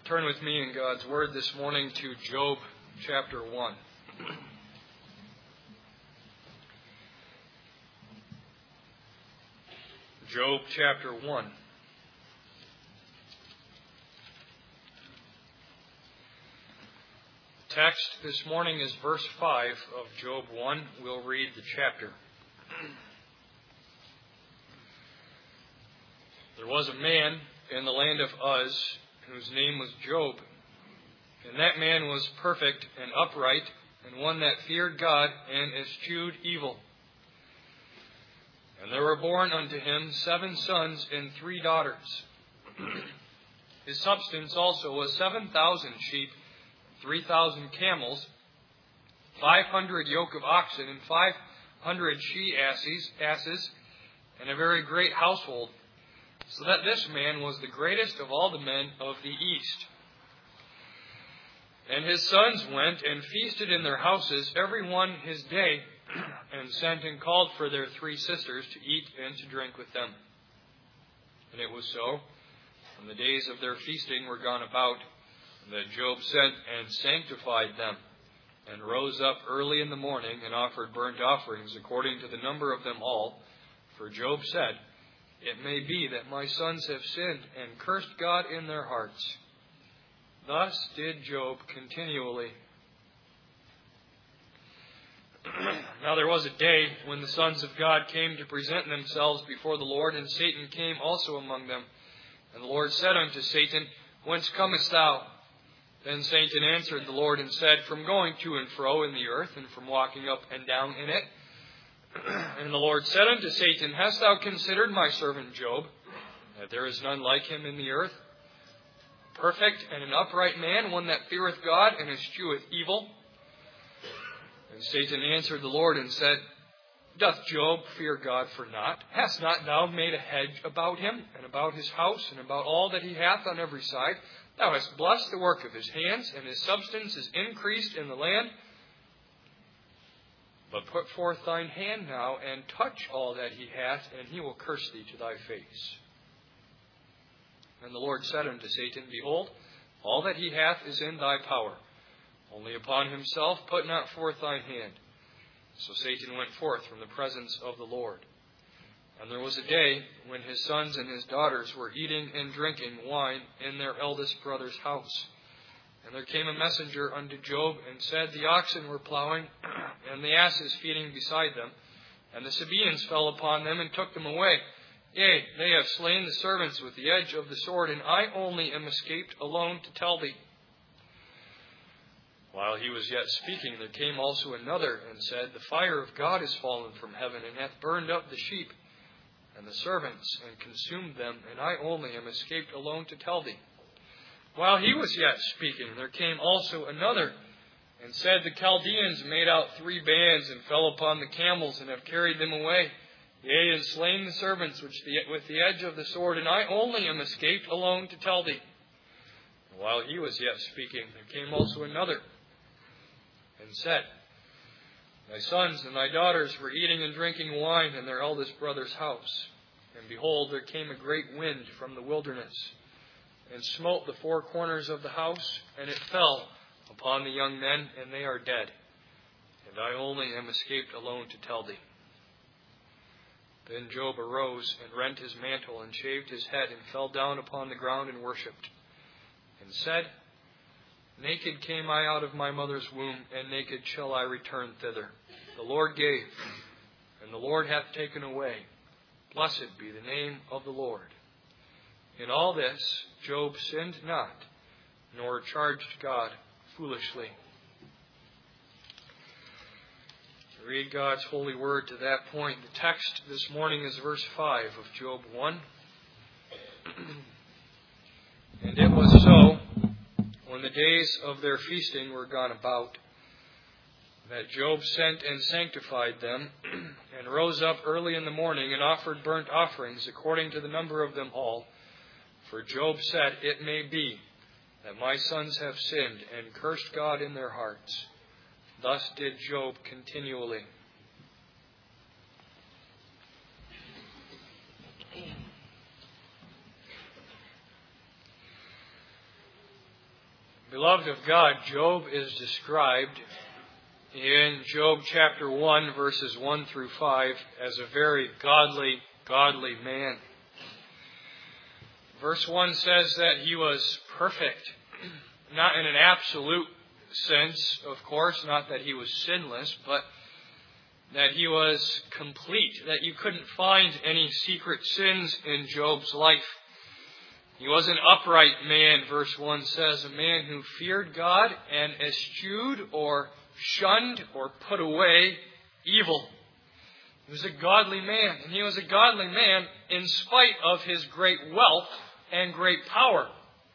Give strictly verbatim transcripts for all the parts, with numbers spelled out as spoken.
Turn with me in God's Word this morning to Job chapter one. Job chapter one. Text this morning is verse five of Job one. We'll read the chapter. There was a man in the land of Uz, whose name was Job. And that man was perfect and upright, and one that feared God and eschewed evil. And there were born unto him seven sons and three daughters. His substance also was seven thousand sheep, three thousand camels, five hundred yoke of oxen, and five hundred she-asses, asses, and a very great household. So that this man was the greatest of all the men of the east. And his sons went and feasted in their houses, every one his day, and sent and called for their three sisters to eat and to drink with them. And it was so, when the days of their feasting were gone about, that Job sent and sanctified them, and rose up early in the morning, and offered burnt offerings according to the number of them all. For Job said, It may be that my sons have sinned and cursed God in their hearts. Thus did Job continually. Now there was a day when the sons of God came to present themselves before the Lord, and Satan came also among them. And the Lord said unto Satan, Whence comest thou? Then Satan answered the Lord and said, From going to and fro in the earth, and from walking up and down in it. And the Lord said unto Satan, Hast thou considered my servant Job, that there is none like him in the earth? Perfect and an upright man, one that feareth God and escheweth evil. And Satan answered the Lord and said, Doth Job fear God for naught? Hast not thou made a hedge about him, and about his house, and about all that he hath on every side? Thou hast blessed the work of his hands, and his substance is increased in the land. But put forth thine hand now, and touch all that he hath, and he will curse thee to thy face. And the Lord said unto Satan, Behold, all that he hath is in thy power. Only upon himself put not forth thine hand. So Satan went forth from the presence of the Lord. And there was a day when his sons and his daughters were eating and drinking wine in their eldest brother's house. And there came a messenger unto Job, and said, The oxen were plowing, and the asses feeding beside them. And the Sabaeans fell upon them, and took them away. Yea, they have slain the servants with the edge of the sword, and I only am escaped alone to tell thee. While he was yet speaking, there came also another, and said, The fire of God is fallen from heaven, and hath burned up the sheep and the servants, and consumed them, and I only am escaped alone to tell thee. While he was yet speaking, there came also another, and said, The Chaldeans made out three bands, and fell upon the camels, and have carried them away. Yea, and slain the servants which the, with the edge of the sword, and I only am escaped alone to tell thee. And while he was yet speaking, there came also another, and said, Thy sons and thy daughters were eating and drinking wine in their eldest brother's house. And behold, there came a great wind from the wilderness, and smote the four corners of the house, and it fell upon the young men, and they are dead. And I only am escaped alone to tell thee. Then Job arose, and rent his mantle, and shaved his head, and fell down upon the ground, and worshipped, and said, Naked came I out of my mother's womb, and naked shall I return thither. The Lord gave, and the Lord hath taken away. Blessed be the name of the Lord. In all this, Job sinned not, nor charged God foolishly. To read God's holy word to that point, the text this morning is verse five of Job one. And it was so, when the days of their feasting were gone about, that Job sent and sanctified them, and rose up early in the morning, and offered burnt offerings according to the number of them all. For Job said, It may be that my sons have sinned, and cursed God in their hearts. Thus did Job continually. Beloved of God, Job is described in Job chapter one, verses one through five, as a very godly, godly man. Verse one says that he was perfect, not in an absolute sense, of course, not that he was sinless, but that he was complete, that you couldn't find any secret sins in Job's life. He was an upright man, verse one says, a man who feared God and eschewed or shunned or put away evil. He was a godly man, and he was a godly man in spite of his great wealth and great power.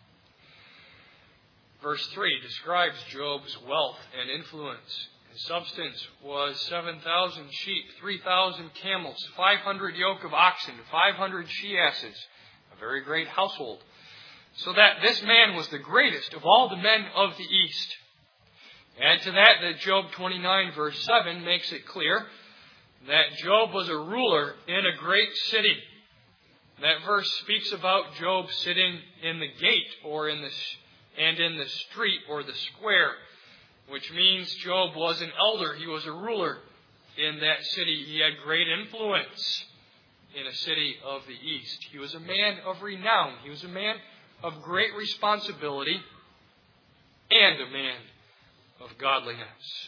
Verse three describes Job's wealth and influence. His substance was seven thousand sheep, three thousand camels, five hundred yoke of oxen, five hundred she-asses. A very great household. So that this man was the greatest of all the men of the East. Add to that that Job twenty-nine verse seven makes it clear that Job was a ruler in a great city. That verse speaks about Job sitting in the gate or in the and in the street or the square, which means Job was an elder. He was a ruler in that city. He had great influence in a city of the East. He was a man of renown. He was a man of great responsibility and a man of godliness.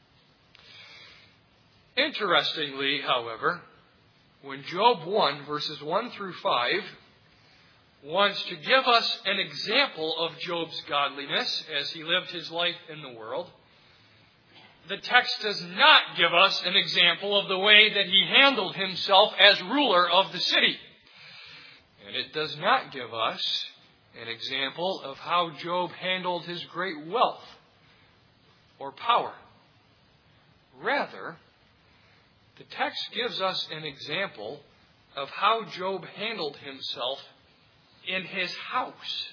Interestingly, however, when Job one, verses one through five, wants to give us an example of Job's godliness as he lived his life in the world, the text does not give us an example of the way that he handled himself as ruler of the city. And it does not give us an example of how Job handled his great wealth or power. Rather, the text gives us an example of how Job handled himself in his house.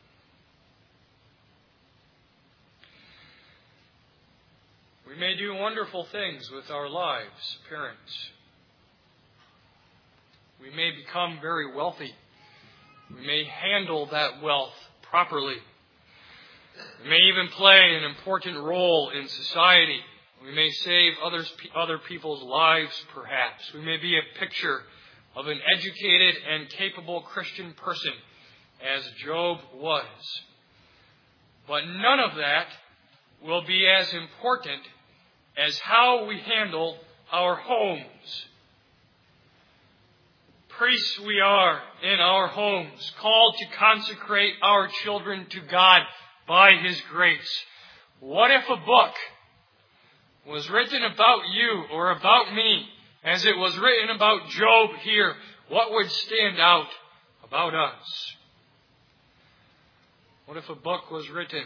We may do wonderful things with our lives, parents. We may become very wealthy. We may handle that wealth properly. We may even play an important role in society. We may save others, other people's lives, perhaps. We may be a picture of an educated and capable Christian person, as Job was. But none of that will be as important as how we handle our homes. Priests we are in our homes, called to consecrate our children to God by His grace. What if a book was written about you or about me as it was written about Job here? What would stand out about us? What if a book was written,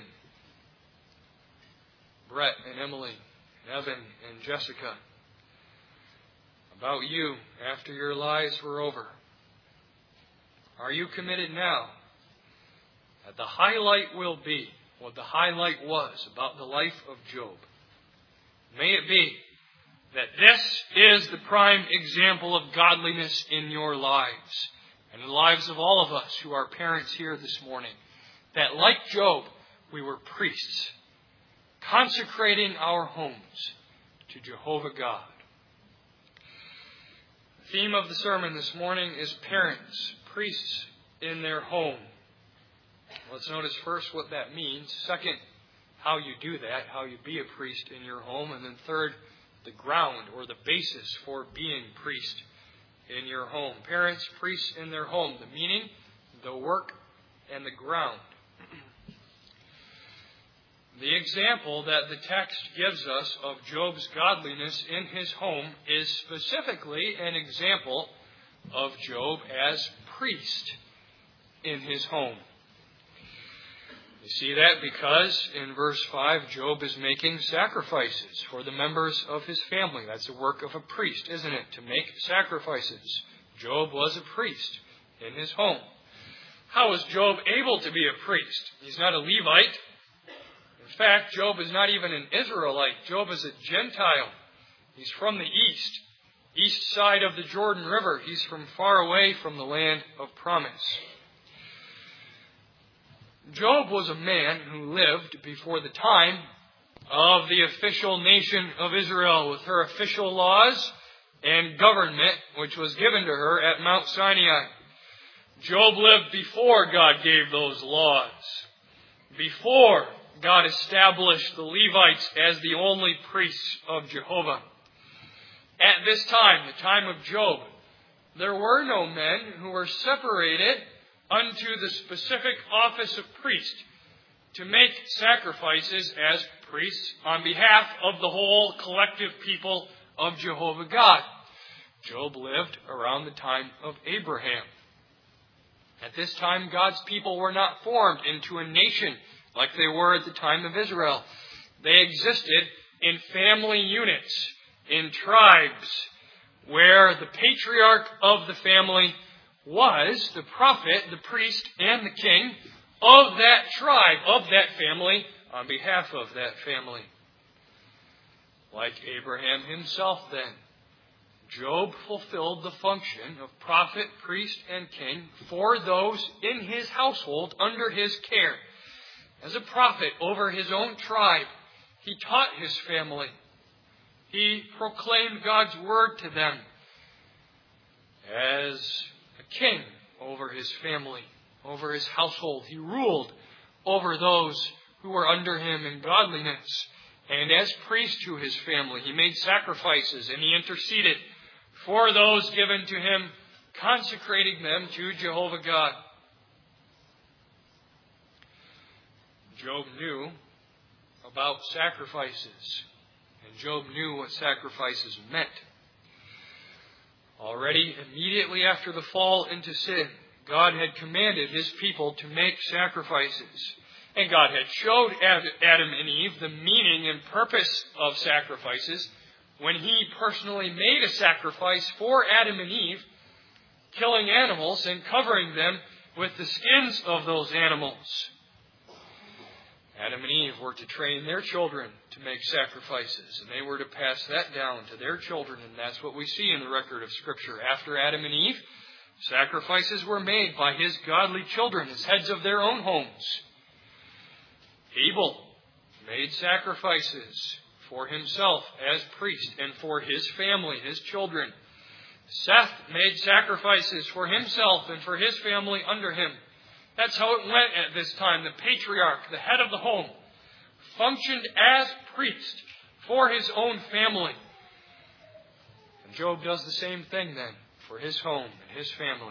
Brett and Emily, Evan and Jessica, about you after your lives were over? Are you committed now that the highlight will be what the highlight was about the life of Job? May it be that this is the prime example of godliness in your lives and in the lives of all of us who are parents here this morning. That like Job, we were priests, consecrating our homes to Jehovah God. The theme of the sermon this morning is parents, priests in their home. Let's notice first what that means. Second, how you do that, how you be a priest in your home. And then third, the ground or the basis for being priest in your home. Parents, priests in their home. The meaning, the work, and the ground. The example that the text gives us of Job's godliness in his home is specifically an example of Job as priest in his home. You see that because in verse five, Job is making sacrifices for the members of his family. That's the work of a priest, isn't it? To make sacrifices. Job was a priest in his home. How is Job able to be a priest? He's not a Levite. In fact, Job is not even an Israelite. Job is a Gentile. He's from the east, east side of the Jordan River. He's from far away from the land of promise. Job was a man who lived before the time of the official nation of Israel with her official laws and government which was given to her at Mount Sinai. Job lived before God gave those laws, before God established the Levites as the only priests of Jehovah. At this time, the time of Job, there were no men who were separated unto the specific office of priest to make sacrifices as priests on behalf of the whole collective people of Jehovah God. Job lived around the time of Abraham. At this time, God's people were not formed into a nation like they were at the time of Israel. They existed in family units, in tribes, where the patriarch of the family was the prophet, the priest, and the king of that tribe, of that family, on behalf of that family. Like Abraham himself then, Job fulfilled the function of prophet, priest, and king for those in his household under his care. As a prophet over his own tribe, he taught his family. He proclaimed God's word to them. As a king over his family, over his household, he ruled over those who were under him in godliness. And as priest to his family, he made sacrifices and he interceded for those given to him, consecrating them to Jehovah God. Job knew about sacrifices, and Job knew what sacrifices meant. Already, immediately after the fall into sin, God had commanded his people to make sacrifices. And God had showed Adam and Eve the meaning and purpose of sacrifices when he personally made a sacrifice for Adam and Eve, killing animals and covering them with the skins of those animals. Adam and Eve were to train their children to make sacrifices, and they were to pass that down to their children, and that's what we see in the record of Scripture. After Adam and Eve, sacrifices were made by his godly children as heads of their own homes. Abel made sacrifices for himself as priest and for his family, his children. Seth made sacrifices for himself and for his family under him. That's how it went at this time. The patriarch, the head of the home, functioned as priest for his own family. And Job does the same thing then for his home and his family.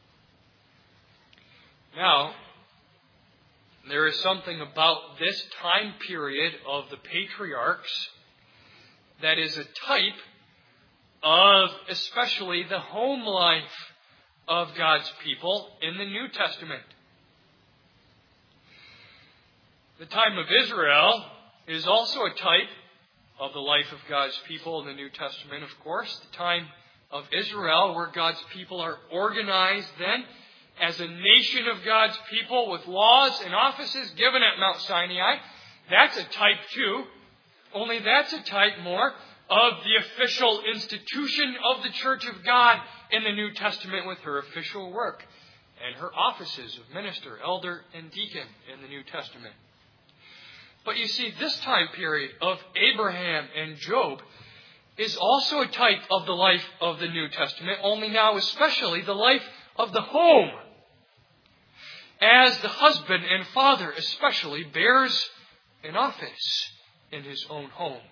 Now, there is something about this time period of the patriarchs that is a type of especially the home life of God's people in the New Testament. The time of Israel is also a type of the life of God's people in the New Testament, of course. The time of Israel, where God's people are organized then as a nation of God's people with laws and offices given at Mount Sinai. That's a type too. Only that's a type more of the official institution of the Church of God in the New Testament with her official work and her offices of minister, elder, and deacon in the New Testament. But you see, this time period of Abraham and Job is also a type of the life of the New Testament, only now especially the life of the home. As the husband and father especially bears an office in his own home.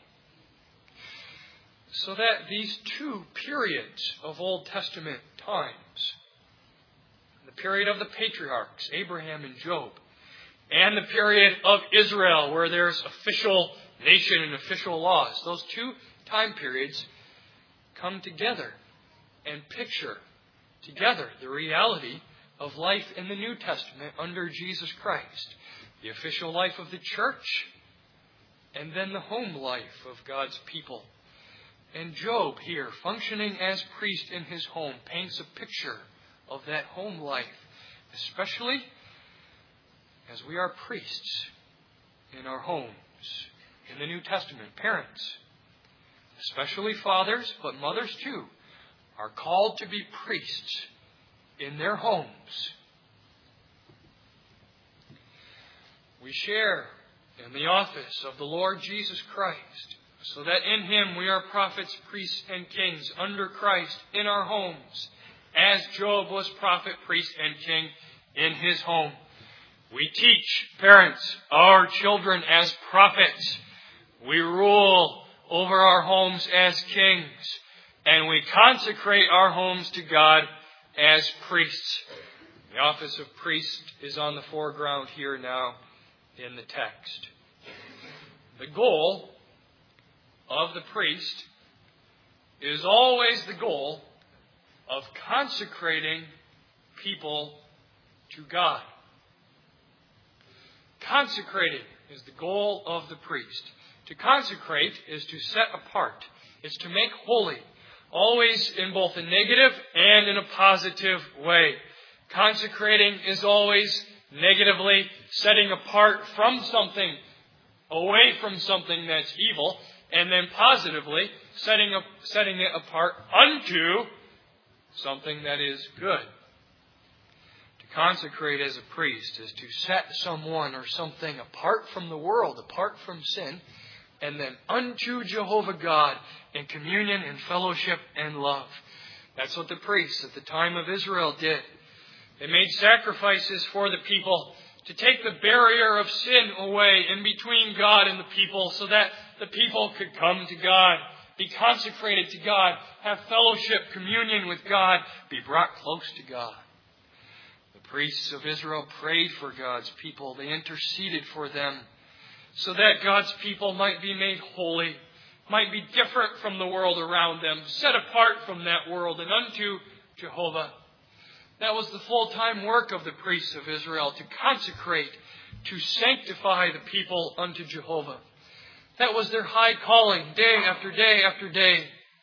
So that these two periods of Old Testament times, the period of the patriarchs, Abraham and Job, and the period of Israel, where there's official nation and official laws, those two time periods come together and picture together the reality of life in the New Testament under Jesus Christ. The official life of the church, and then the home life of God's people. And Job here, functioning as priest in his home, paints a picture of that home life, especially as we are priests in our homes. In the New Testament, parents, especially fathers, but mothers too, are called to be priests in their homes. we share in the office of the Lord Jesus Christ, so that in Him we are prophets, priests, and kings under Christ in our homes, as Job was prophet, priest, and king in his home. We teach, parents, our children as prophets. We rule over our homes as kings. And we consecrate our homes to God as priests. The office of priest is on the foreground here now in the text. The goal of the priest is always the goal of consecrating people to God. Consecrating is the goal of the priest. To consecrate is to set apart. It's to make holy. Always in both a negative and in a positive way. Consecrating is always negatively setting apart from something, away from something that's evil, and then positively setting up, setting it apart unto something that is good. To consecrate as a priest is to set someone or something apart from the world, apart from sin, and then unto Jehovah God in communion and fellowship and love. That's what the priests at the time of Israel did. They made sacrifices for the people to take the barrier of sin away in between God and the people so that the people could come to God, be consecrated to God, have fellowship, communion with God, be brought close to God. The priests of Israel prayed for God's people. They interceded for them so that God's people might be made holy, might be different from the world around them, set apart from that world and unto Jehovah. That was the full-time work of the priests of Israel, to consecrate, to sanctify the people unto Jehovah. That was their high calling, day after day after day.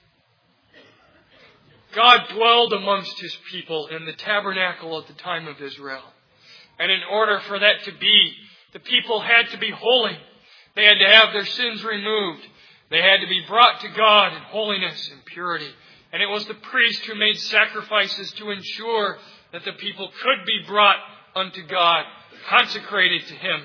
God dwelled amongst His people in the tabernacle at the time of Israel. And in order for that to be, the people had to be holy. They had to have their sins removed. They had to be brought to God in holiness and purity. And it was the priest who made sacrifices to ensure that the people could be brought unto God, consecrated to Him.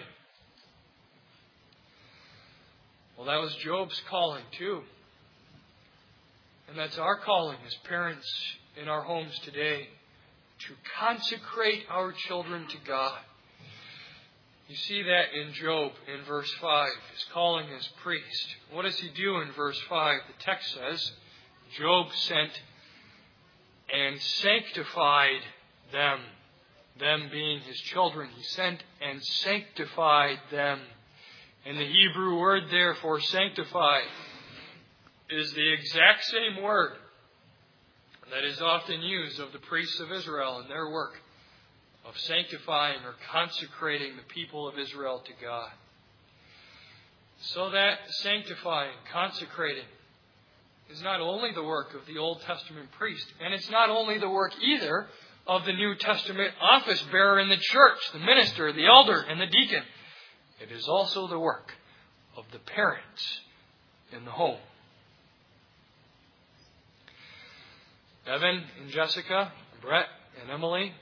Well, that was Job's calling too. And that's our calling as parents in our homes today, to consecrate our children to God. You see that in Job in verse five, his calling as priest. What does he do in verse five? The text says, Job sent and sanctified them. Them being his children. He sent and sanctified them. And the Hebrew word there for sanctify is the exact same word that is often used of the priests of Israel in their work of sanctifying or consecrating the people of Israel to God. So that sanctifying, consecrating, is not only the work of the Old Testament priest, and it's not only the work either of the New Testament office bearer in the church, the minister, the elder, and the deacon. It is also the work of the parents in the home. Evan and Jessica, Brett and Emily,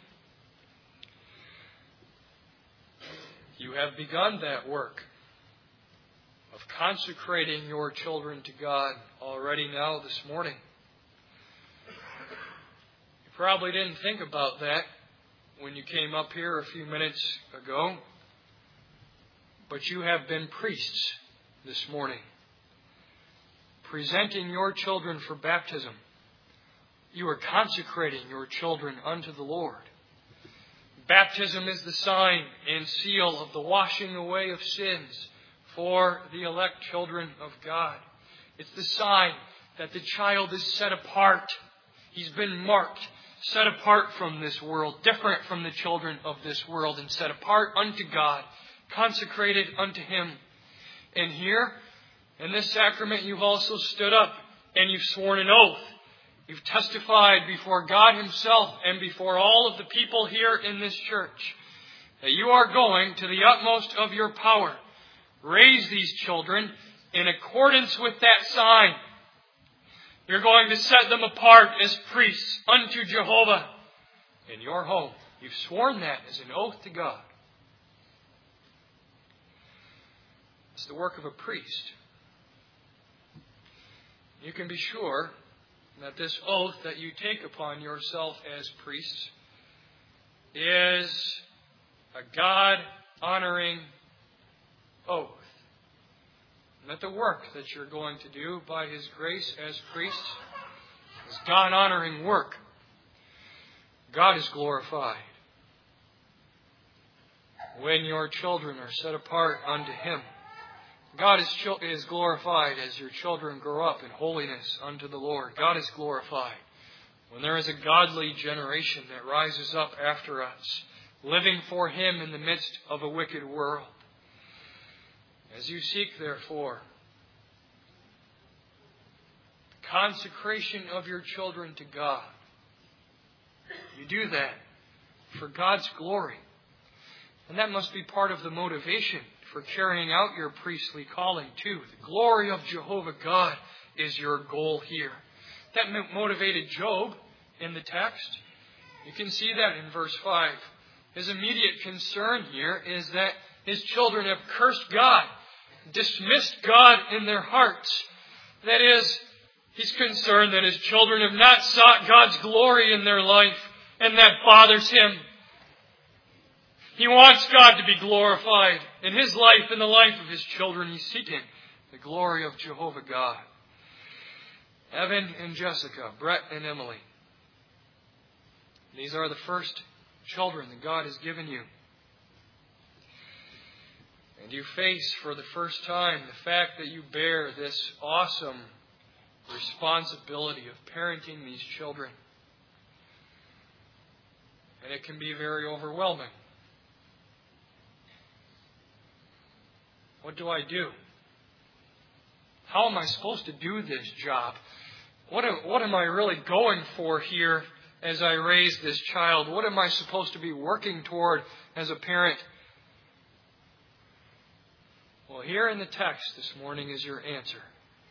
you have begun that work of consecrating your children to God already now this morning. You probably didn't think about that when you came up here a few minutes ago, but you have been priests this morning, presenting your children for baptism. You are consecrating your children unto the Lord. Baptism is the sign and seal of the washing away of sins for the elect children of God. It's the sign that the child is set apart. He's been marked, set apart from this world, different from the children of this world, and set apart unto God, consecrated unto Him. And here, in this sacrament, you've also stood up and you've sworn an oath. You've testified before God Himself and before all of the people here in this church that you are going to the utmost of your power, raise these children in accordance with that sign. You're going to set them apart as priests unto Jehovah in your home. You've sworn that as an oath to God. It's the work of a priest. You can be sure that this oath that you take upon yourself as priests is a God-honoring oath. And that the work that you're going to do by His grace as priests is God-honoring work. God is glorified when your children are set apart unto Him. God is, is glorified as your children grow up in holiness unto the Lord. God is glorified when there is a godly generation that rises up after us, living for Him in the midst of a wicked world. As you seek, therefore, the consecration of your children to God, you do that for God's glory. And that must be part of the motivation for carrying out your priestly calling too. The glory of Jehovah God is your goal here. That motivated Job in the text. You can see that in verse five. His immediate concern here is that his children have cursed God, dismissed God in their hearts. That is, he's concerned that his children have not sought God's glory in their life, and that bothers him. He wants God to be glorified in his life and the life of his children. He's seeking the glory of Jehovah God. Evan and Jessica, Brett and Emily. These are the first children that God has given you. And you face for the first time the fact that you bear this awesome responsibility of parenting these children. And it can be very overwhelming. What do I do? How am I supposed to do this job? What am, what am I really going for here as I raise this child? What am I supposed to be working toward as a parent? Well, here in the text this morning is your answer.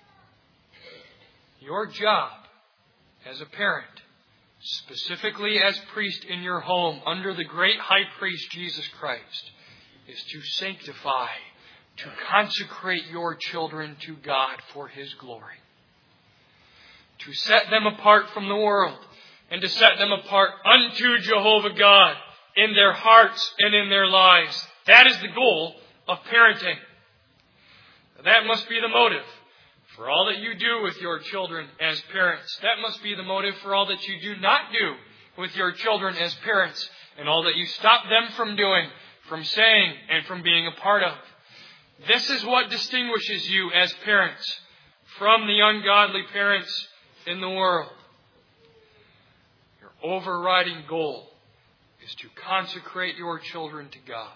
Your job as a parent, specifically as priest in your home under the great high priest Jesus Christ, is to sanctify, to consecrate your children to God for His glory. To set them apart from the world and to set them apart unto Jehovah God in their hearts and in their lives. That is the goal of parenting. That must be the motive for all that you do with your children as parents. That must be the motive for all that you do not do with your children as parents, and all that you stop them from doing, from saying, and from being a part of. This is what distinguishes you as parents from the ungodly parents in the world. Your overriding goal is to consecrate your children to God.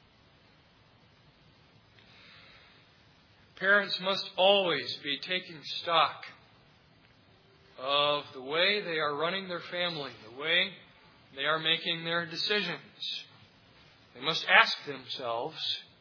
Parents must always be taking stock of the way they are running their family, the way they are making their decisions. They must ask themselves,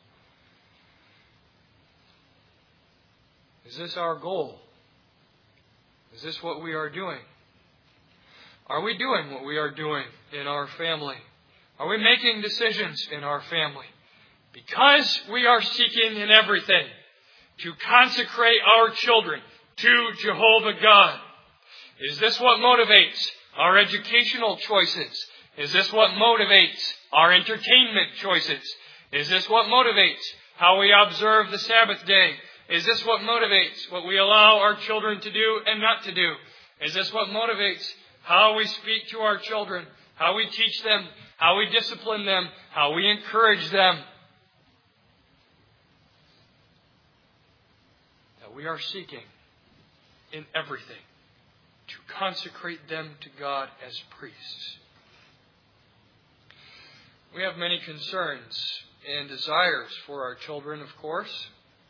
is this our goal? Is this what we are doing? Are we doing what we are doing in our family? Are we making decisions in our family? Because we are seeking in everything to consecrate our children to Jehovah God. Is this what motivates our educational choices? Is this what motivates our entertainment choices? Is this what motivates how we observe the Sabbath day? Is this what motivates what we allow our children to do and not to do? Is this what motivates how we speak to our children, how we teach them, how we discipline them, how we encourage them? That we are seeking in everything to consecrate them to God as priests. We have many concerns and desires for our children, of course.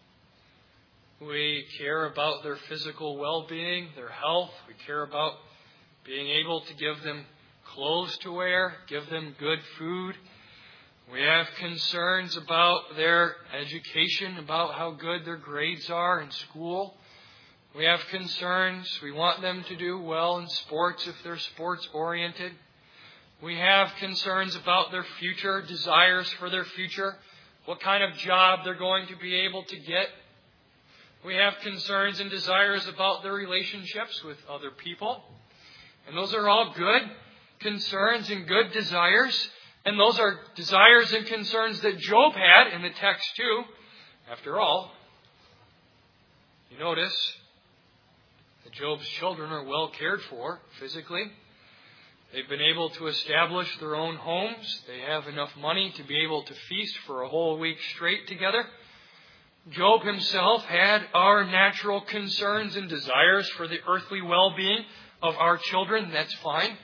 We care about their physical well-being, their health. We care about being able to give them clothes to wear, give them good food. We have concerns about their education, about how good their grades are in school. We have concerns. We want them to do well in sports if they're sports-oriented. We have concerns about their future, desires for their future, what kind of job they're going to be able to get. We have concerns and desires about their relationships with other people. And those are all good concerns and good desires. And those are desires and concerns that Job had in the text too. After all, you notice that Job's children are well cared for physically. They've been able to establish their own homes. They have enough money to be able to feast for a whole week straight together. Job himself had our natural concerns and desires for the earthly well-being of our children. That's fine.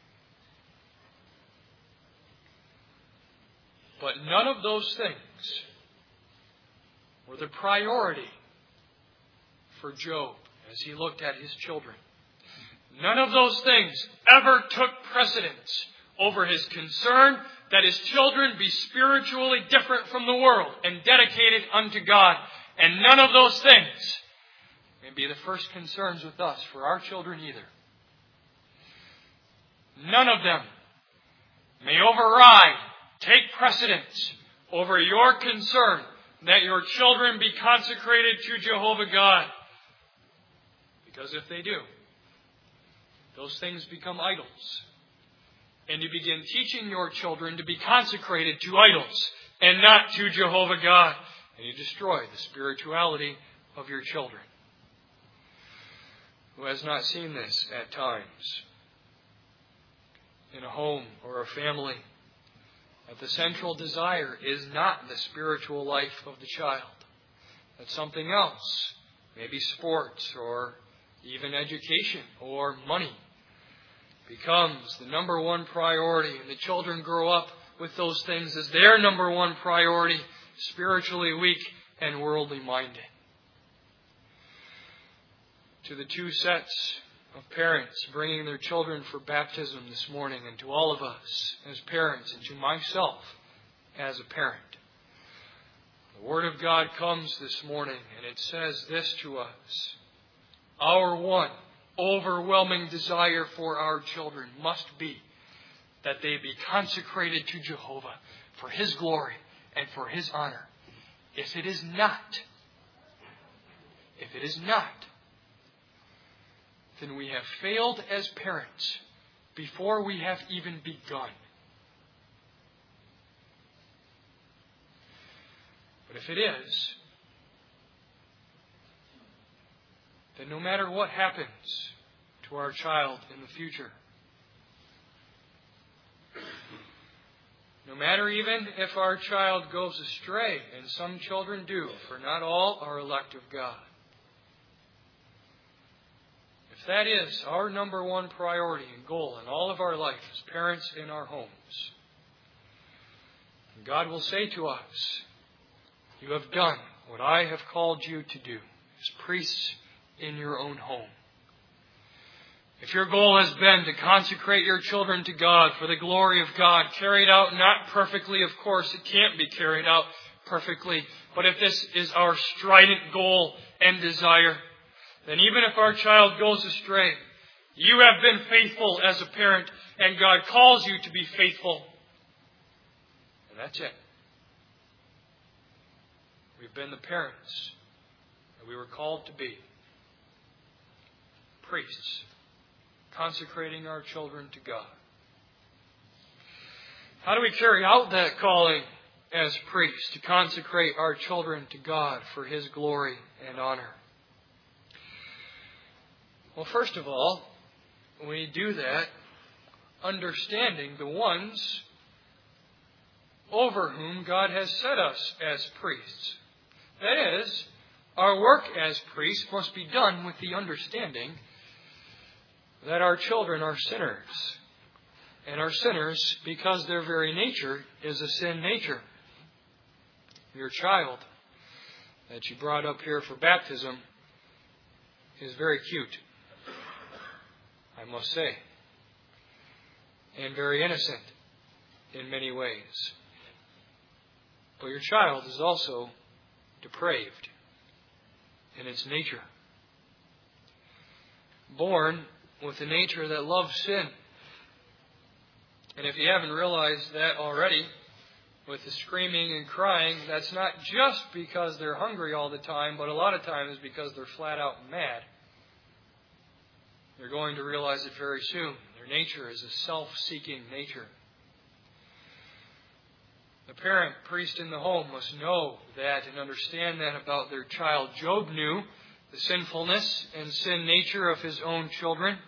But none of those things were the priority for Job as he looked at his children. None of those things ever took precedence over his concern that his children be spiritually different from the world and dedicated unto God. And none of those things may be the first concerns with us for our children either. None of them may override, take precedence over your concern that your children be consecrated to Jehovah God. Because if they do, those things become idols. And you begin teaching your children to be consecrated to idols and not to Jehovah God. And you destroy the spirituality of your children. Who has not seen this at times? In a home or a family, that the central desire is not the spiritual life of the child. That something else, maybe sports or even education or money, becomes the number one priority, and the children grow up with those things as their number one priority, spiritually weak and worldly minded. To the two sets of parents bringing their children for baptism this morning, and to all of us as parents, and to myself as a parent, the Word of God comes this morning, and it says this to us: our one overwhelming desire for our children must be that they be consecrated to Jehovah for His glory and for His honor. If it is not, if it is not, then we have failed as parents before we have even begun. But if it is, then no matter what happens to our child in the future, no matter even if our child goes astray, and some children do, for not all are elect of God, if that is our number one priority and goal in all of our life as parents in our homes, God will say to us, you have done what I have called you to do as priests in your own home. If your goal has been to consecrate your children to God for the glory of God, carried out not perfectly, of course, it can't be carried out perfectly, but if this is our strident goal and desire, then even if our child goes astray, you have been faithful as a parent, and God calls you to be faithful. And that's it. We've been the parents that we were called to be. Priests, consecrating our children to God. How do we carry out that calling as priests, to consecrate our children to God for His glory and honor? Well, first of all, we do that understanding the ones over whom God has set us as priests. That is, our work as priests must be done with the understanding that our children are sinners, and are sinners because their very nature is a sin nature. Your child that you brought up here for baptism is very cute, I must say, and very innocent in many ways. But your child is also depraved in its nature, born with a nature that loves sin. And if you haven't realized that already, with the screaming and crying, that's not just because they're hungry all the time, but a lot of times because they're flat out mad. They're going to realize it very soon. Their nature is a self-seeking nature. The parent, priest in the home, must know that and understand that about their child. Job knew the sinfulness and sin nature of his own children.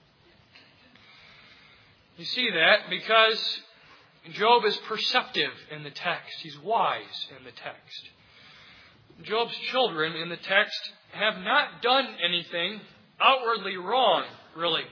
You see that because Job is perceptive in the text. He's wise in the text. Job's children in the text have not done anything outwardly wrong, really.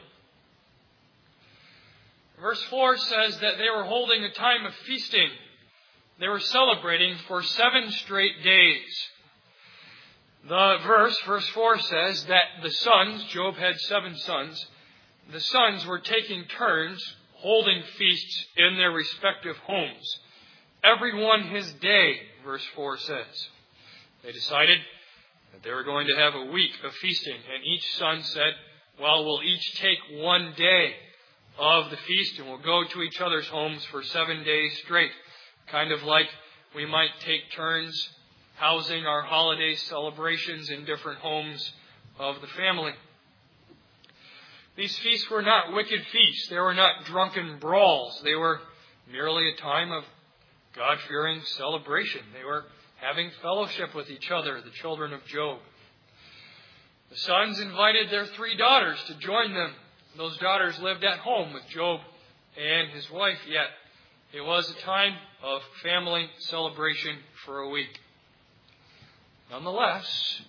Verse four says that they were holding a time of feasting. They were celebrating for seven straight days. The verse, verse four says that the sons, Job had seven sons, the sons were taking turns holding feasts in their respective homes. Everyone his day, verse four says. They decided that they were going to have a week of feasting, and each son said, well, we'll each take one day of the feast and we'll go to each other's homes for seven days straight. Kind of like we might take turns housing our holiday celebrations in different homes of the family. These feasts were not wicked feasts. They were not drunken brawls. They were merely a time of God-fearing celebration. They were having fellowship with each other, the children of Job. The sons invited their three daughters to join them. Those daughters lived at home with Job and his wife yet. It was a time of family celebration for a week. Nonetheless,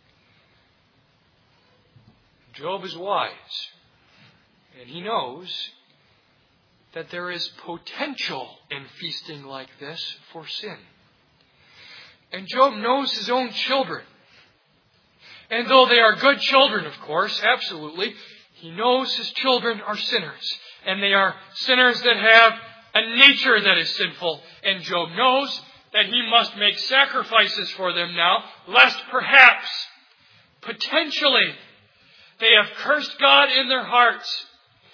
Job is wise, and he knows that there is potential in feasting like this for sin. And Job knows his own children. And though they are good children, of course, absolutely, he knows his children are sinners. And they are sinners that have a nature that is sinful. And Job knows that he must make sacrifices for them now, lest perhaps, potentially, they have cursed God in their hearts.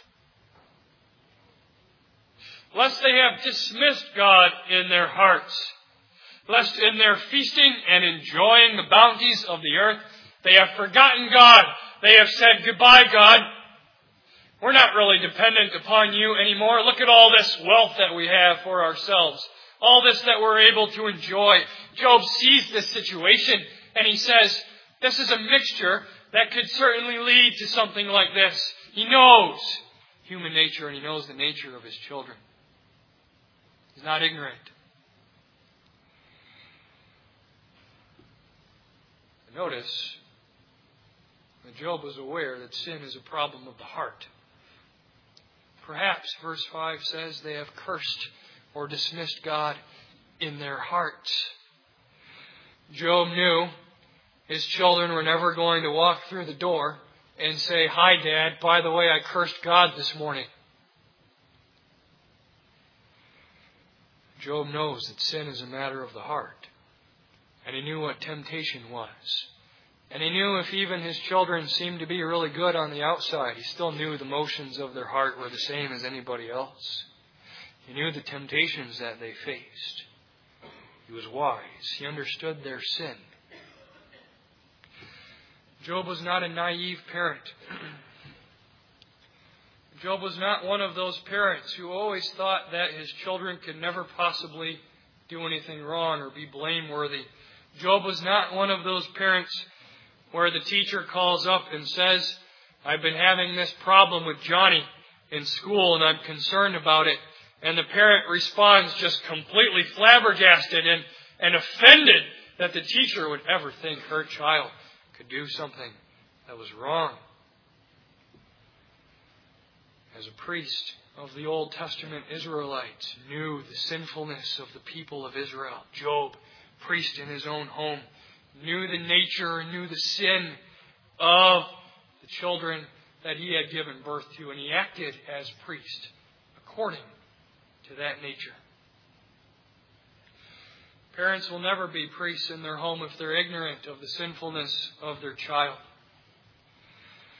Lest they have dismissed God in their hearts. Lest in their feasting and enjoying the bounties of the earth, they have forgotten God. They have said, goodbye, God. We're not really dependent upon you anymore. Look at all this wealth that we have for ourselves. All this that we're able to enjoy. Job sees this situation and he says, this is a mixture that could certainly lead to something like this. He knows human nature and he knows the nature of his children. He's not ignorant. Notice that Job was aware that sin is a problem of the heart. Perhaps, verse five says, they have cursed or dismissed God in their hearts. Job knew his children were never going to walk through the door and say, hi, Dad, by the way, I cursed God this morning. Job knows that sin is a matter of the heart. And he knew what temptation was. And he knew if even his children seemed to be really good on the outside, he still knew the motions of their heart were the same as anybody else. He knew the temptations that they faced. He was wise. He understood their sin. Job was not a naive parent. Job was not one of those parents who always thought that his children could never possibly do anything wrong or be blameworthy. Job was not one of those parents where the teacher calls up and says, I've been having this problem with Johnny in school and I'm concerned about it. And the parent responds just completely flabbergasted and, and offended that the teacher would ever think her child could do something that was wrong. As a priest of the Old Testament Israelites knew the sinfulness of the people of Israel, Job, priest in his own home, knew the nature and knew the sin of the children that he had given birth to, and he acted as priest according to that nature. Parents will never be priests in their home if they're ignorant of the sinfulness of their child.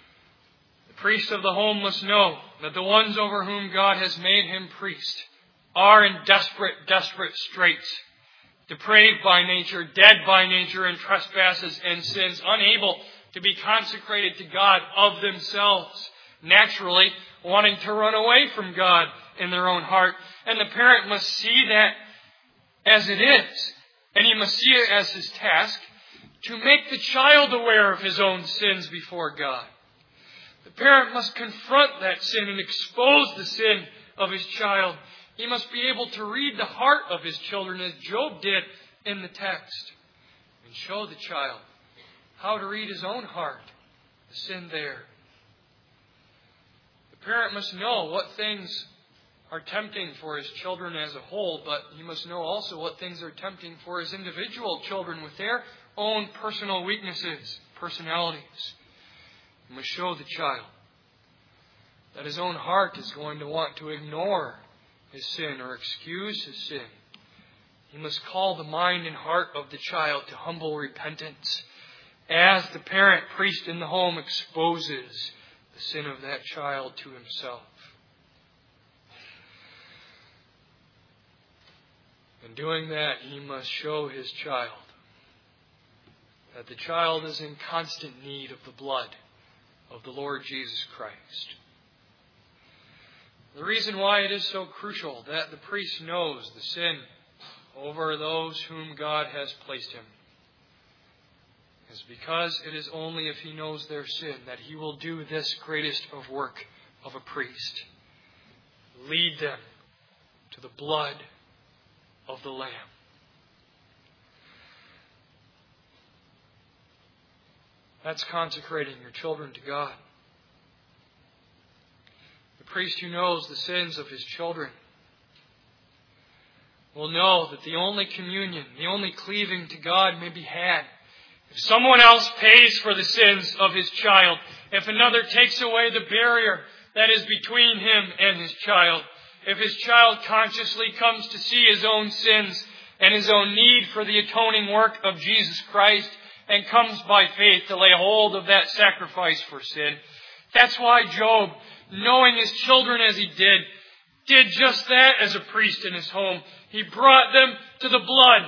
The priest of the home must know that the ones over whom God has made him priest are in desperate, desperate straits. Depraved by nature, dead by nature in trespasses and sins, unable to be consecrated to God of themselves, naturally wanting to run away from God in their own heart. And the parent must see that as it is, and he must see it as his task to make the child aware of his own sins before God. The parent must confront that sin and expose the sin of his child. He must be able to read the heart of his children as Job did in the text and show the child how to read his own heart, the sin there. The parent must know what things are tempting for his children as a whole, but he must know also what things are tempting for his individual children with their own personal weaknesses, personalities. He must show the child that his own heart is going to want to ignore his sin or excuse his sin. He must call the mind and heart of the child to humble repentance as the parent priest in the home exposes the sin of that child to himself. In doing that, he must show his child that the child is in constant need of the blood of the Lord Jesus Christ. The reason why it is so crucial that the priest knows the sin over those whom God has placed him is because it is only if he knows their sin that he will do this greatest of work of a priest. Lead them to the blood of the Lamb. That's consecrating your children to God. The priest who knows the sins of his children will know that the only communion, the only cleaving to God may be had if someone else pays for the sins of his child, if another takes away the barrier that is between him and his child, if his child consciously comes to see his own sins and his own need for the atoning work of Jesus Christ and comes by faith to lay hold of that sacrifice for sin. That's why Job, knowing his children as he did, did just that as a priest in his home. He brought them to the blood.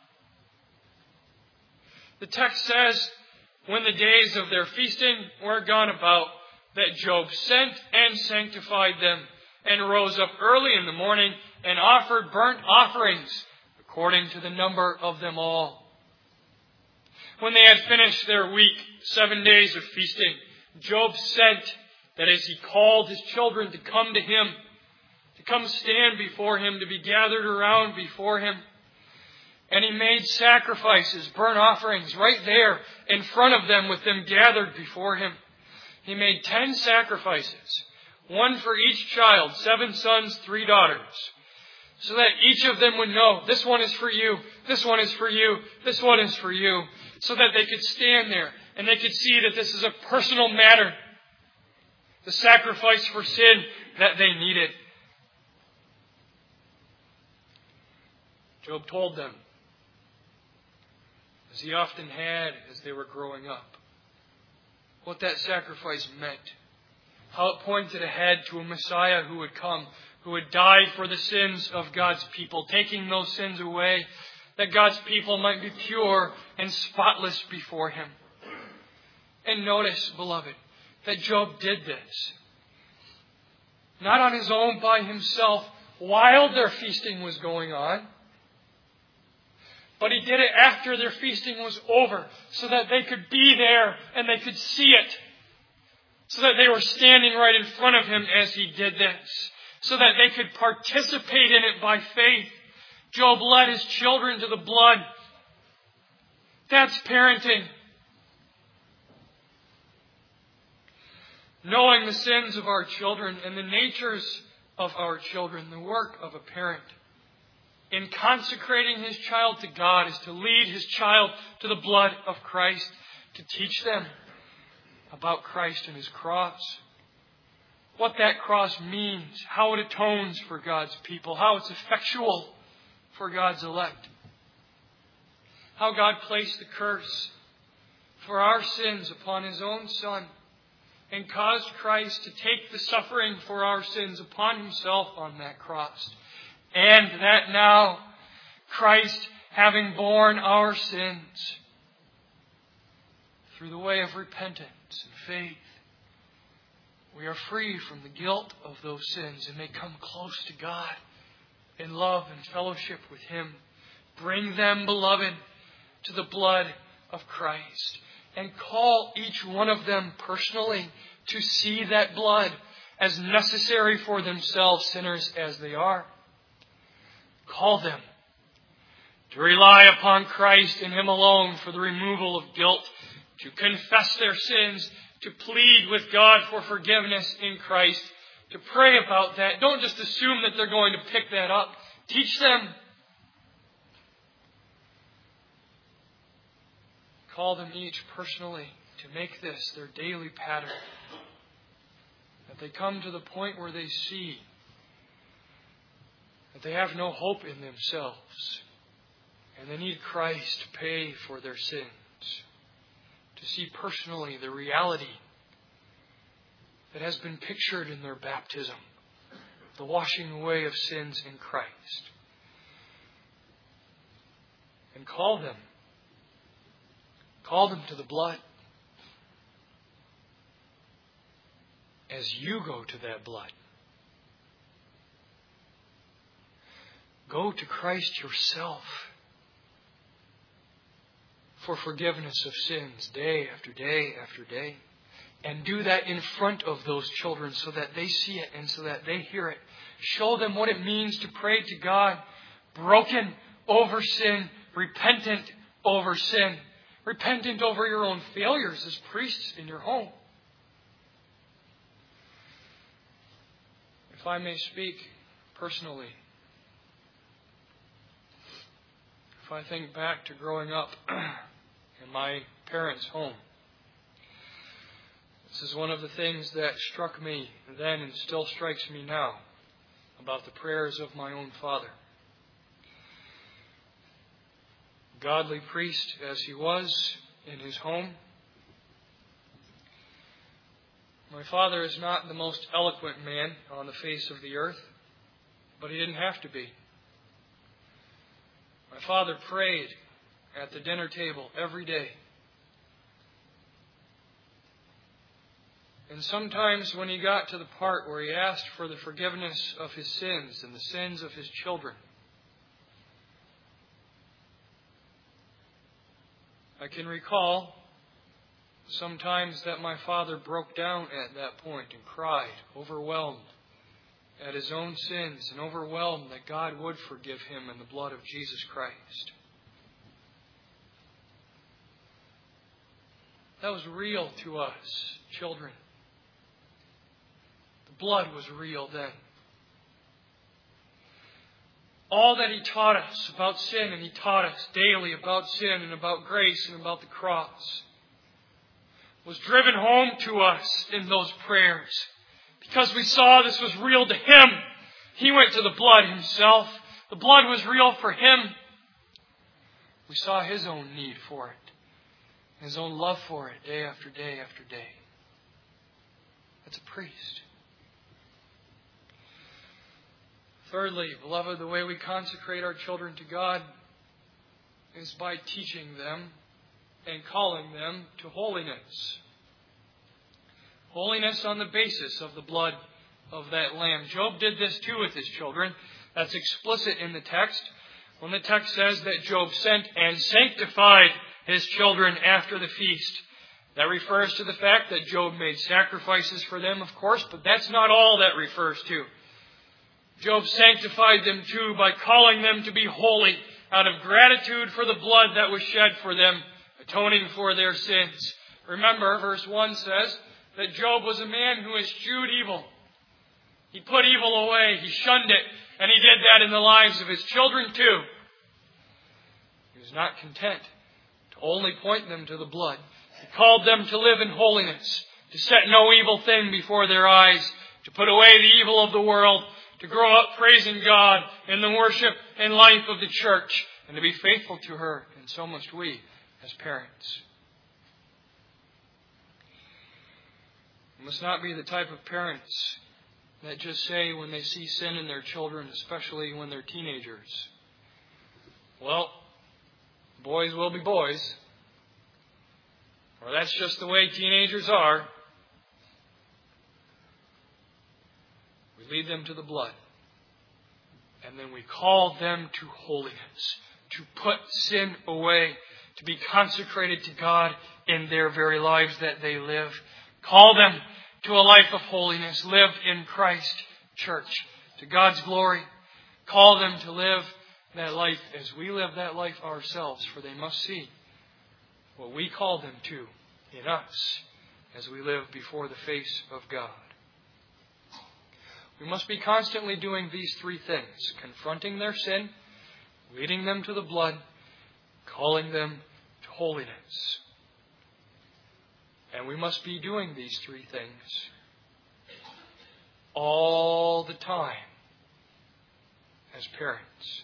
The text says, when the days of their feasting were gone about, that Job sent and sanctified them, and rose up early in the morning, and offered burnt offerings, according to the number of them all. When they had finished their week, seven days of feasting, Job sent that as he called his children to come to him, to come stand before him, to be gathered around before him, and he made sacrifices, burnt offerings, right there in front of them with them gathered before him. He made ten sacrifices, one for each child, seven sons, three daughters, so that each of them would know, this one is for you, this one is for you, this one is for you, so that they could stand there and they could see that this is a personal matter, the sacrifice for sin that they needed. Job told them, as he often had as they were growing up, what that sacrifice meant. How it pointed ahead to a Messiah who would come, who would die for the sins of God's people, taking those sins away, that God's people might be pure and spotless before him. And notice, beloved, that Job did this, not on his own by himself while their feasting was going on, but he did it after their feasting was over, so that they could be there and they could see it. So that they were standing right in front of him as he did this. So that they could participate in it by faith. Job led his children to the blood. That's parenting. Knowing the sins of our children and the natures of our children, the work of a parent in consecrating his child to God is to lead his child to the blood of Christ, to teach them about Christ and his cross, what that cross means, how it atones for God's people, how it's effectual for God's elect, how God placed the curse for our sins upon his own Son and caused Christ to take the suffering for our sins upon himself on that cross, And that now, Christ, having borne our sins, through the way of repentance and faith, we are free from the guilt of those sins and may come close to God in love and fellowship with Him. Bring them, beloved, to the blood of Christ, and call each one of them personally to see that blood as necessary for themselves, sinners as they are. Call them to rely upon Christ and Him alone for the removal of guilt, to confess their sins, to plead with God for forgiveness in Christ, to pray about that. Don't just assume that they're going to pick that up. Teach them. Call them each personally to make this their daily pattern. That they come to the point where they see that they have no hope in themselves, and they need Christ to pay for their sins. To see personally the reality that has been pictured in their baptism, the washing away of sins in Christ. And call them. Call them to the blood. As you go to that blood, go to Christ yourself for forgiveness of sins day after day after day. And do that in front of those children so that they see it and so that they hear it. Show them what it means to pray to God, broken over sin, repentant over sin, repentant over your own failures as priests in your home. If I may speak personally, if I think back to growing up in my parents' home, this is one of the things that struck me then and still strikes me now about the prayers of my own father. Godly priest as he was in his home, my father is not the most eloquent man on the face of the earth, but he didn't have to be. My father prayed at the dinner table every day. And sometimes when he got to the part where he asked for the forgiveness of his sins and the sins of his children, I can recall sometimes that my father broke down at that point and cried, overwhelmed at his own sins and overwhelmed that God would forgive him in the blood of Jesus Christ. That was real to us, children. The blood was real then. All that he taught us about sin, and he taught us daily about sin and about grace and about the cross, was driven home to us in those prayers. Because we saw this was real to him. He went to the blood himself. The blood was real for him. We saw his own need for it. His own love for it day after day after day. That's a priest. Thirdly, beloved, the way we consecrate our children to God is by teaching them and calling them to holiness. Holiness on the basis of the blood of that lamb. Job did this too with his children. That's explicit in the text. When the text says that Job sent and sanctified his children after the feast, that refers to the fact that Job made sacrifices for them, of course, but that's not all that refers to. Job sanctified them too by calling them to be holy out of gratitude for the blood that was shed for them, atoning for their sins. Remember, verse one says that Job was a man who eschewed evil. He put evil away. He shunned it. And he did that in the lives of his children too. He was not content to only point them to the blood. He called them to live in holiness, to set no evil thing before their eyes, to put away the evil of the world, to grow up praising God in the worship and life of the church, and to be faithful to her, and so must we as parents. We must not be the type of parents that just say when they see sin in their children, especially when they're teenagers, well, boys will be boys. Or that's just the way teenagers are. We lead them to the blood. And then we call them to holiness, to put sin away, to be consecrated to God in their very lives that they live. Call them to a life of holiness, lived in Christ Church, to God's glory. Call them to live that life as we live that life ourselves, for they must see what we call them to in us as we live before the face of God. We must be constantly doing these three things: confronting their sin, leading them to the blood, calling them to holiness. And we must be doing these three things all the time as parents.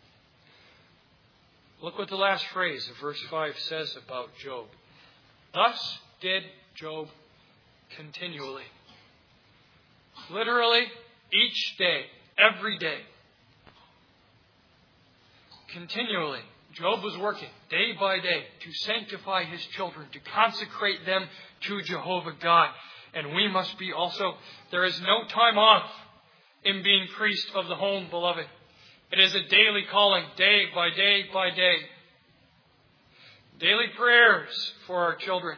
Look what the last phrase of verse five says about Job. Thus did Job continually. Literally, each day, every day. Continually. Job was working day by day to sanctify his children, to consecrate them to Jehovah God. And we must be also. There is no time off in being priest of the home, beloved. It is a daily calling, day by day by day. Daily prayers for our children.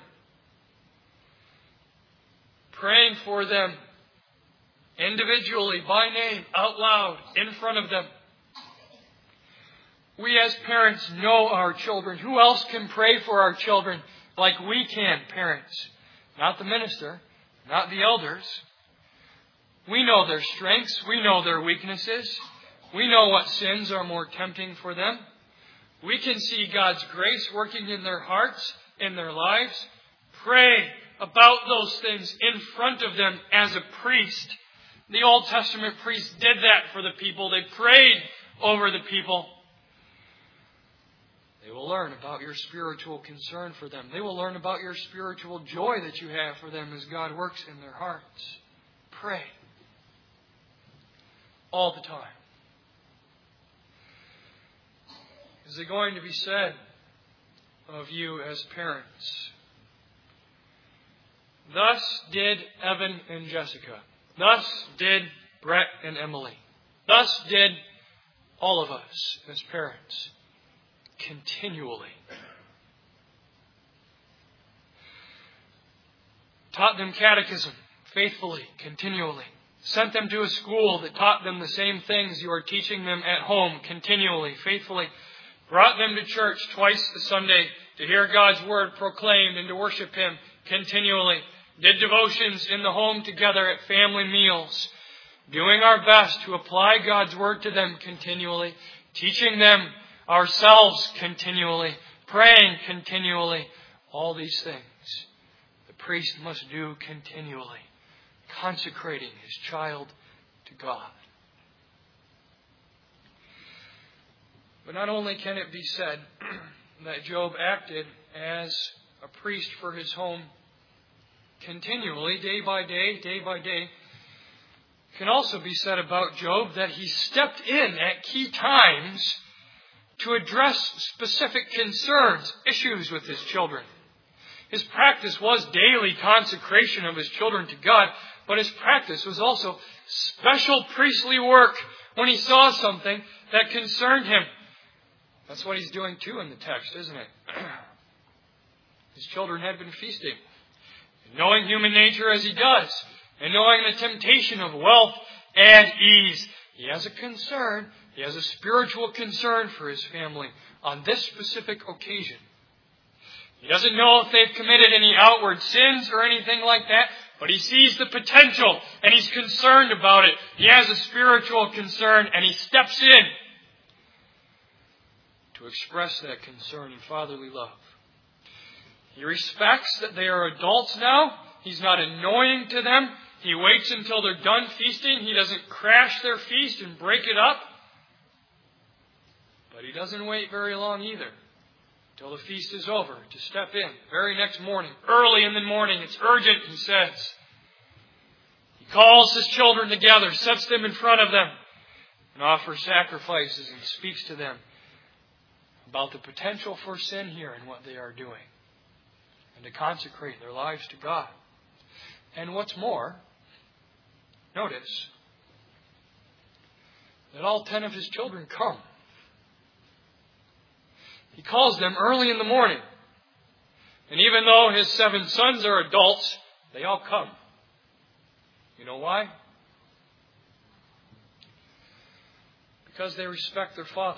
Praying for them individually, by name, out loud, in front of them. We as parents know our children. Who else can pray for our children like we can, parents? Not the minister, not the elders. We know their strengths. We know their weaknesses. We know what sins are more tempting for them. We can see God's grace working in their hearts, in their lives. Pray about those things in front of them as a priest. The Old Testament priests did that for the people. They prayed over the people. They will learn about your spiritual concern for them. They will learn about your spiritual joy that you have for them as God works in their hearts. Pray. All the time. Is it going to be said of you as parents? Thus did Evan and Jessica. Thus did Brett and Emily. Thus did all of us as parents. Continually. Taught them catechism faithfully, continually. Sent them to a school that taught them the same things you are teaching them at home, continually, faithfully. Brought them to church twice a Sunday to hear God's word proclaimed and to worship Him continually. Did devotions in the home together at family meals. Doing our best to apply God's word to them continually. Teaching them ourselves continually. Praying continually. All these things the priest must do continually. Consecrating his child to God. But not only can it be said that Job acted as a priest for his home continually, day by day, day by day, it can also be said about Job that he stepped in at key times to address specific concerns, issues with his children. His practice was daily consecration of his children to God, but his practice was also special priestly work when he saw something that concerned him. That's what he's doing too in the text, isn't it? His children had been feasting. And knowing human nature as he does, and knowing the temptation of wealth and ease, he has a concern, he has a spiritual concern for his family on this specific occasion. He doesn't know if they've committed any outward sins or anything like that, but he sees the potential and he's concerned about it. He has a spiritual concern and he steps in to express that concern in fatherly love. He respects that they are adults now. He's not annoying to them. He waits until they're done feasting. He doesn't crash their feast and break it up. But he doesn't wait very long either until the feast is over to step in. Very next morning, early in the morning, it's urgent, he says. He calls His children together, sets them in front of them, and offers sacrifices and speaks to them about the potential for sin here and what they are doing, and to consecrate their lives to God. And what's more, notice that all ten of His children come. He calls them early in the morning. And even though His seven sons are adults, they all come. You know why? Because they respect their father.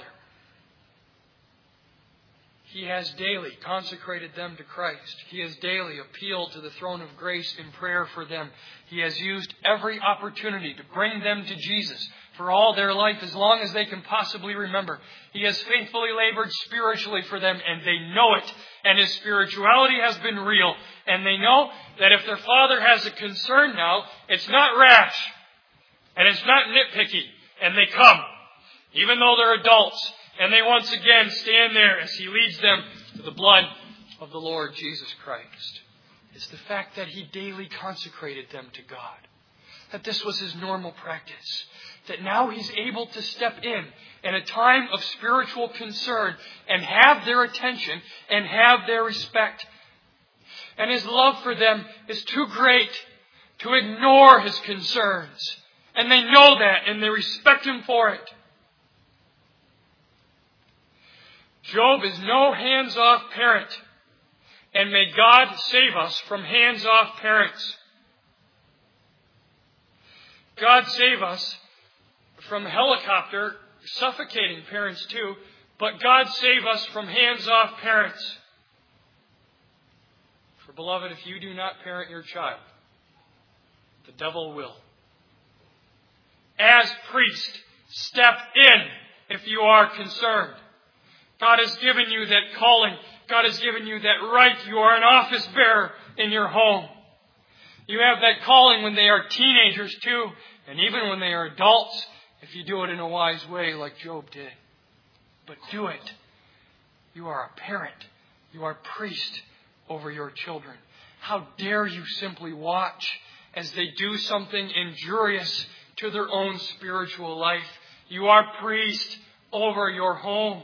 He has daily consecrated them to Christ. He has daily appealed to the throne of grace in prayer for them. He has used every opportunity to bring them to Jesus for all their life, as long as they can possibly remember. He has faithfully labored spiritually for them, and they know it. And His spirituality has been real. And they know that if their father has a concern now, it's not rash, and it's not nitpicky, and they come, even though they're adults. And they once again stand there as He leads them to the blood of the Lord Jesus Christ. It's the fact that He daily consecrated them to God, that this was His normal practice, that now He's able to step in in a time of spiritual concern and have their attention and have their respect. And His love for them is too great to ignore His concerns. And they know that, and they respect Him for it. Job is no hands-off parent. And may God save us from hands-off parents. God save us from helicopter suffocating parents too, but God save us from hands-off parents. For beloved, if you do not parent your child, the devil will. As priest, step in if you are concerned. God has given you that calling. God has given you that right. You are an office bearer in your home. You have that calling when they are teenagers too, and even when they are adults, if you do it in a wise way like Job did. But do it. You are a parent. You are priest over your children. How dare you simply watch as they do something injurious to their own spiritual life? You are priest over your home.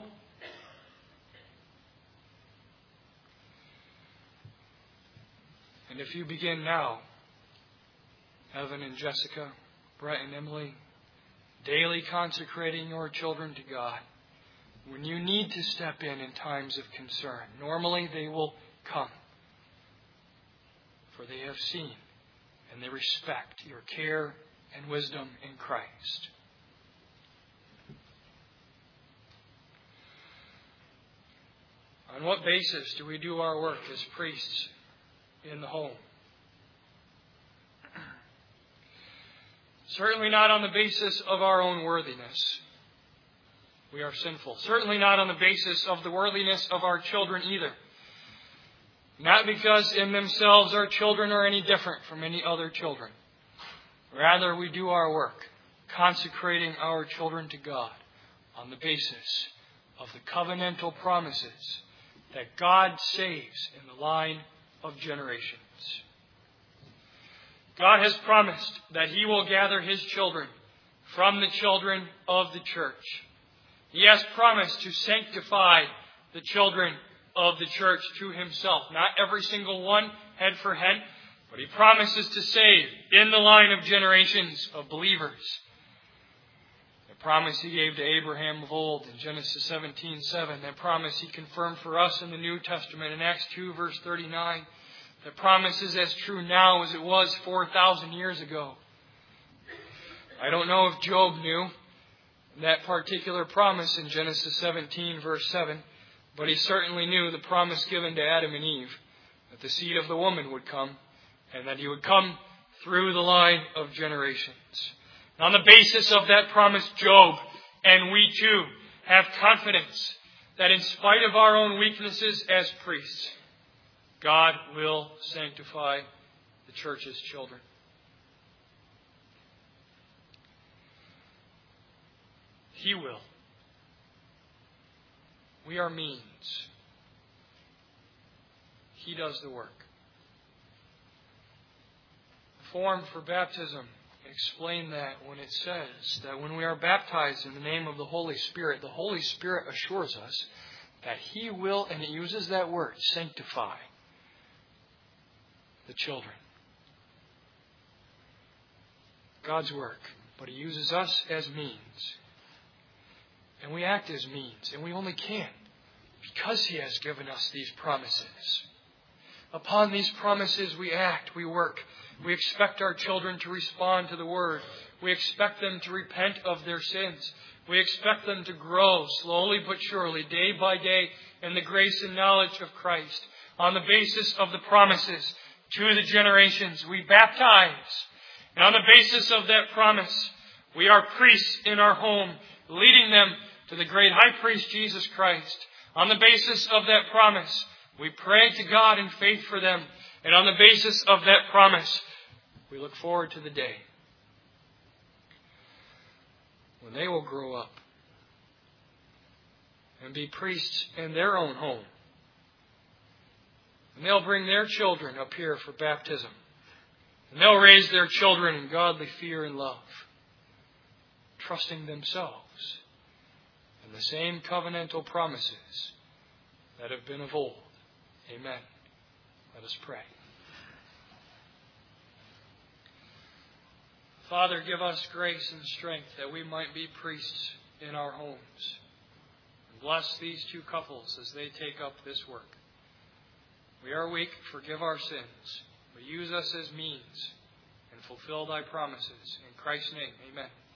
And if you begin now, Evan and Jessica, Brett and Emily, daily consecrating your children to God, when you need to step in in times of concern, normally they will come. For they have seen and they respect your care and wisdom in Christ. On what basis do we do our work as priests in the home? Certainly not on the basis of our own worthiness. We are sinful. Certainly not on the basis of the worthiness of our children either. Not because in themselves our children are any different from any other children. Rather, we do our work, consecrating our children to God on the basis of the covenantal promises that God saves in the line of generations. God has promised that He will gather His children from the children of the church. He has promised to sanctify the children of the church to Himself. Not every single one, head for head, but He promises to save in the line of generations of believers. The promise He gave to Abraham of old in Genesis seventeen seven. That promise He confirmed for us in the New Testament in Acts two verse thirty-nine. The promise is as true now as it was four thousand years ago. I don't know if Job knew that particular promise in Genesis seventeen verse seven, but he certainly knew the promise given to Adam and Eve, that the seed of the woman would come, and that he would come through the line of generations. And on the basis of that promise, Job and we too have confidence that in spite of our own weaknesses as priests, God will sanctify the church's children. He will. We are means. He does the work. form for baptism explain that when it says that when we are baptized in the name of the Holy Spirit, the Holy Spirit assures us that He will, and it uses that word, sanctify the children. God's work. But He uses us as means. And we act as means. And we only can because He has given us these promises. Upon these promises we act, we work. We expect our children to respond to the Word. We expect them to repent of their sins. We expect them to grow slowly but surely, day by day, in the grace and knowledge of Christ. On the basis of the promises to the generations, we baptize. And on the basis of that promise, we are priests in our home, leading them to the great high priest, Jesus Christ. On the basis of that promise, we pray to God in faith for them. And on the basis of that promise, we look forward to the day when they will grow up and be priests in their own home. And they'll bring their children up here for baptism. And they'll raise their children in godly fear and love, trusting themselves in the same covenantal promises that have been of old. Amen. Let us pray. Father, give us grace and strength that we might be priests in our homes. And bless these two couples as they take up this work. We are weak. Forgive our sins. But use us as means and fulfill Thy promises. In Christ's name, amen.